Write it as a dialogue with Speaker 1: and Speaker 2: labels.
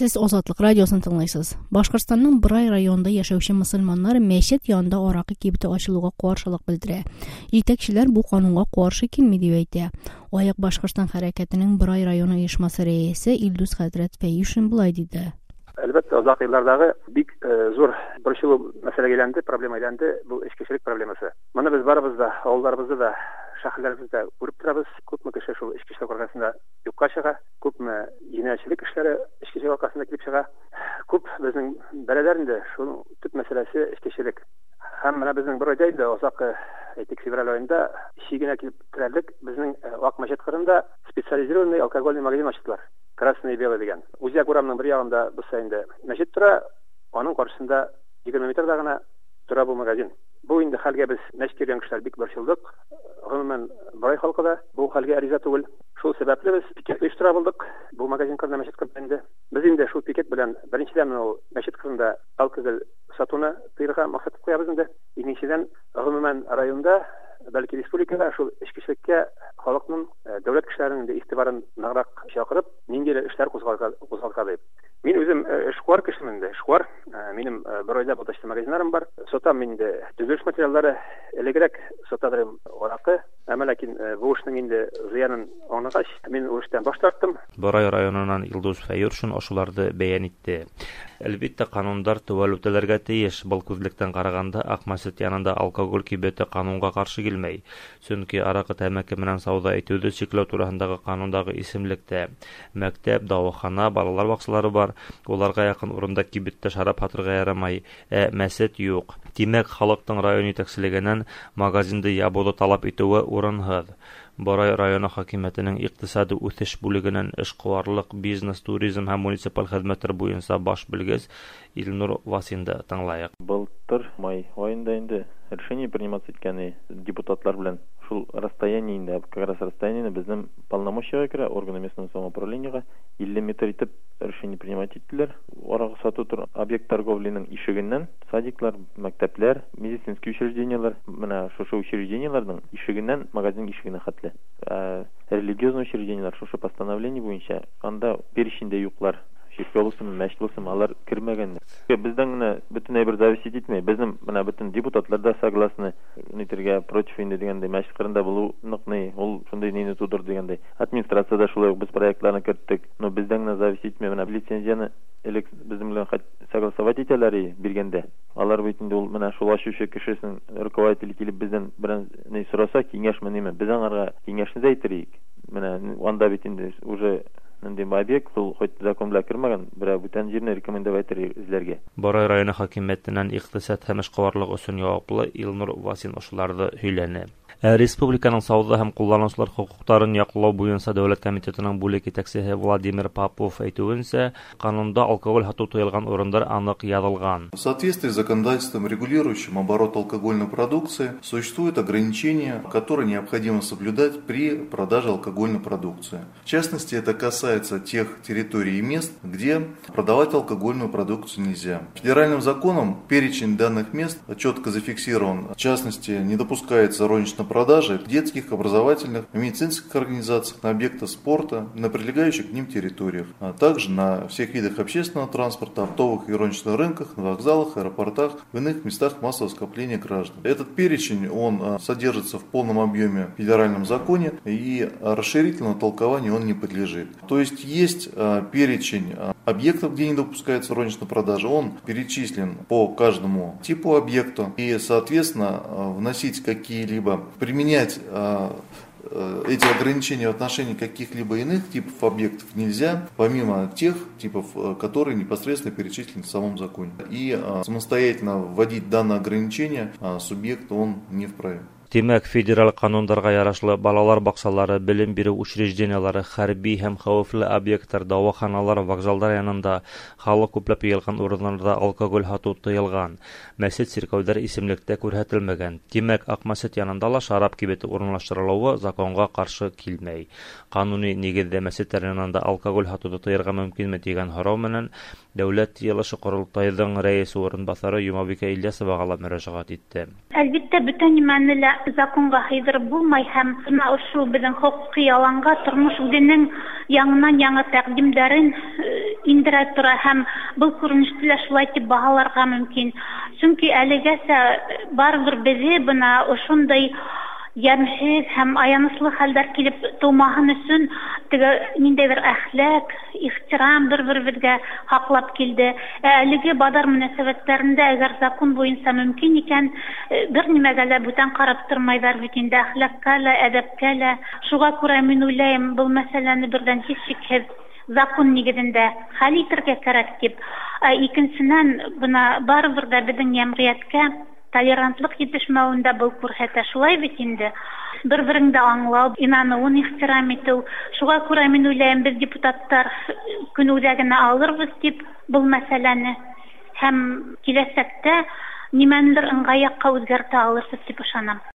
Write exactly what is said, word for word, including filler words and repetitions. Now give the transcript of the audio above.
Speaker 1: Siz Озатлык радиосын тыңлайсыз. Башкортстанның Бырай районында яшәүче мөселманнар мәчет янында аракы кибете ачылуга каршылык белдерә. Җитәкчеләр бу канунга каршы килми дип әйтә. Аяк Башкортстан хәрәкәтенең Бырай районы оешмасы рәисе Илдус Хәзрәт Фәйюшин булай диде.
Speaker 2: Әлбәттә, озак еллардагы бик зур борчылу мәсьәләгә әйләнде, проблема әйләнде, бу эчкечелек проблемасы. Моны без барыбыз да, авылларыбызда да, шәһәрләребездә күреп торабыз. Күпме кеше шул эчкечелек аркасында юкка чыга, күпме җинаятьчелек эшләре эчкечелек аркасында килеп чыга. Күп безнең бәләләрендә шуның төп мәсьәләсе эчкечелек. Һәм менә безнең бер айда инде озак әйтик февраль айында шигенә килеп терәлек безнең Вак мәчет кырында специализированный алкогольный магазин ачтылар. Красный и белый дигән. Үзәк урамның бер ягында булса инде мәчет тора, аның каршысында егерме метрда гына тора бу магазин. Бу инде хәлгә без мәчет кергән кешеләр бик борчылдык. Гомумән Бырай халкы да бу хәлгә ариза түгел. Шул сәбәпле без пикет оештыра булдык. Бу магазин кырында мәчет кырында инде. Без инде шул пикет белән беренчедән ул мәчет кырында алкоголь сатуны тыйырга максат куябыз инде. Икенчедән гомумән районда, бәлки республикада шул эчкечелеккә халыкның, дәүләт кешеләренең дә игътибарын ныграк чакырып, нинди эшләр кузгалга дип. Мин үзем эшкуар кешемен дә, эшкуар. Минем бер айда буташты магазиннарым бар. Сатам инде төзелеш материаллары, элегрәк сатадырым аракы. Әмма ләкин бу эшнең инде зыянын аңлагач, мин ул эштән баш тарттым.
Speaker 3: Бырай районыннан Илдус Фәйюшин ошуларды бәян итте. Әлбәттә, канундар төвәл үтәләргә тиеш. Был күзлектән караганда Акмәсет янында алкоголь кибете канунга каршы килмәй. Чөнки аракы тәмәке менән сауда итүде чикләү турысындагы канундагы исемлектә мәктәп, дәвахана, балалар баксалары бар. Уларга якын урында кибеттә шарап хатырга ярамай, ә мәсет юк. Димәк, халыктың район итәкчелегеннән магазинды ябуды талап итүе урынһыз. Бырай районы хакимиятенең икътисади үсеш бүлегенең эшкуарлык, бизнес, туризм һәм муниципаль хезмәтләр буенча баш белгеч Илнур Васинда тыңлайык.
Speaker 4: Былтыр май айында инде решение приниматься иткәне депутатлар белән шул расстояние инде, как раз расстояние безнең полномочия керә органы местного самоуправлениега илле метр итеп решение принимать иттеләр. Аракы сату тур объект торговленең ишегеннән садиклар, мәктәпләр, медицинский учреждениялар, менә шушы учрежденияларның ишегеннән магазин ишегенә хәтле. Религиозный учреждениялар шушы постановление буенча анда перечендә юклар. Ширкә булсын, мәчет булсын, алар кирмәгән. Бездән генә бөтенләй бер зависит итмәй. Безнең менә бөтен депутатлар да согласны нитергә против инде дигәндәй, мәчет кырында булу ныгны, ул шундый нине тудыр дигәндәй. Администрациядә шулай без проектларны керттек. Но бездән генә зависит итмәй. Менә лицензияны элек безнең белән согласовать итәләр биргәндә. Алар бит инде ул менә шул ачучы кешесенең руководителе килеп бездән берән ни сораса, киңәшме ниме? Без аңарга киңәшне дә әйтерик. Менә анда бит инде уже нинди объект ул хоть закон белән кирмәгән, берәр бүтән җирне рекомендовать итәр үзләргә.
Speaker 3: Бырай районы хакимиятеннән икътисад һәм эшкуарлык өчен яуаплы Илнур Васин ошуларды һөйләне. Республиканың сауда һәм кулланучылар хукукларын яклау буенча дәүләт комитетының бүлек итәкчесе Владимир Попов әйтүенчә, канунда алкоголь һату тыелган урындар анык язылган.
Speaker 5: В соответствии с законодательством, регулирующим оборот алкогольной продукции, существуют ограничения, которые необходимо соблюдать при продаже алкогольной продукции. В частности, это касается тех территорий и мест, где продавать алкогольную продукцию нельзя. Федеральным законом перечень данных мест четко зафиксирован. В частности, не допускается розничная продажи в детских, образовательных, медицинских организациях, на объектах спорта, на прилегающих к ним территориях, а также на всех видах общественного транспорта, оптовых и розничных рынках, на вокзалах, аэропортах, в иных местах массового скопления граждан. Этот перечень, он содержится в полном объеме в федеральном законе и расширительного толкования он не подлежит. То есть есть перечень объектов, где не допускается розничная продажа, он перечислен по каждому типу объекта и, соответственно, вносить какие-либо применять э, э, эти ограничения в отношении каких-либо иных типов объектов нельзя, помимо тех типов, которые непосредственно перечислены в самом законе. И э, самостоятельно вводить данное ограничение э, субъект он не вправе.
Speaker 3: Димәк, федераль канундарга ярашлы балалар баксалары, белем бирү учреждениялары, хәрби һәм хәвефле объектлар, дәваханалар, вокзалдар янында, халык күпләп йыелган урыннарда алкоголь һату тыелган. Мәчет, церковьләр исемлектә күрһәтелмәгән. Димәк, Акмәсет янында ла шарап кибете урынлаштырылуы законга каршы килмәй. Кануни нигездә мәчетләр янында алкоголь һатуды тыярга мөмкинме дигән һорау менән Дәүләт йыелышы Корылтайдың рәисе урынбасары Юмабикә Ильясовага ла мөрәҗәгать итте.
Speaker 6: Әлбәттә, бүтән нимәне лә законга һыйдырып булмай һәм бына ошо безнең хокукый аланга тормыш үзенең яңнан яңа тәкъдимнәрен индерә тора һәм был күренеште лә шулай дип баһаларга мөмкин. Чөнки әлегәсә барыбер безгә бына ошондай ямьсез һәм аяныслы хәлләр килеп тумаһын өчен теге ниндәйдер әхлак, ихтирам бер-беребезгә хаклап килде. Әлеге базар мөнәсәбәтләрендә әгәр закон буенча мөмкин икән, бер нимәгә лә бүтән карап тормайҙар бит инде, әхлакка ла, әдәпкә лә. Шуңа күрә мин уйлайым, был мәсьәләне бердән һич шикһез закон нигеҙендә хәл итергә кәрәк дип. Икенсенән, бына барыбер дә безнең йәмғиәткә толерантлык етешмәүендә был күрһәтә. Шулай бит инде. Бер-береңде аңлау, инаныуын ихтирам итеү. Шуңа күрә мин уйлайым, без депутаттар көн үҙәгенә алырбыз дип был мәсьәләне һәм киләсәктә нимәнелер ыңғай яҡҡа үҙгәртә алырбыҙ дип ышанам.